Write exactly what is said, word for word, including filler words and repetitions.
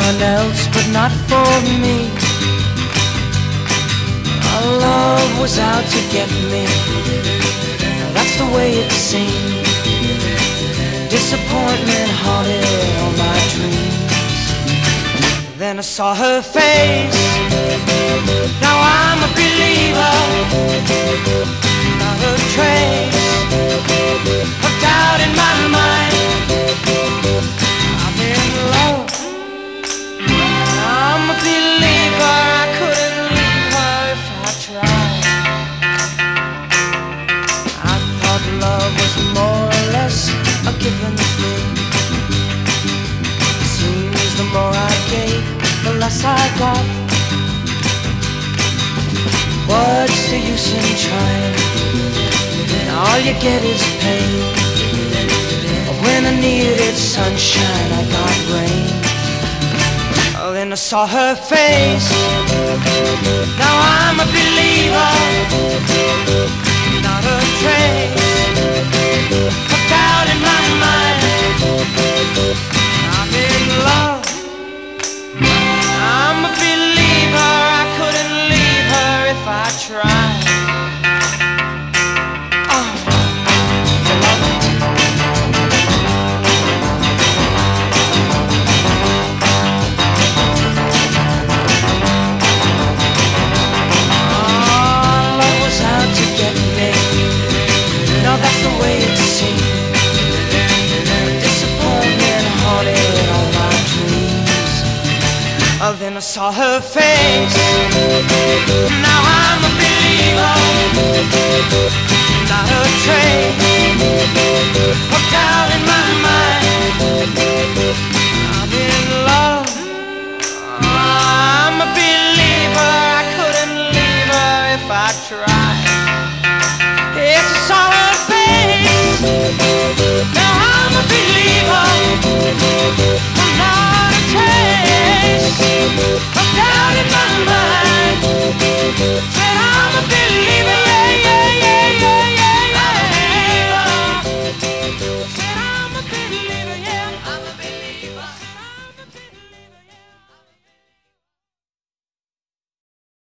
someone else, but not for me. Our love was out to get me. That's the way it seemed. Disappointment haunted all my dreams. Then I saw her face. Now I'm a believer. Not a trace of doubt in my mind. I'm in love. I'm a believer. I couldn't leave her if I tried. I thought love was more or less a given thing. Seems the more I gave, the less I got. What's the use in trying? All you get is pain. When I needed sunshine, I got rain. Oh, then I saw her face. Now I'm a believer. Not a trace of doubt in my mind. I'm in love. I'm a believer. I couldn't leave her if I tried. Oh, you love it? Oh, love was out to get me. No, that's the way it seemed. Disappointment haunted all my dreams. Oh, then I saw her face.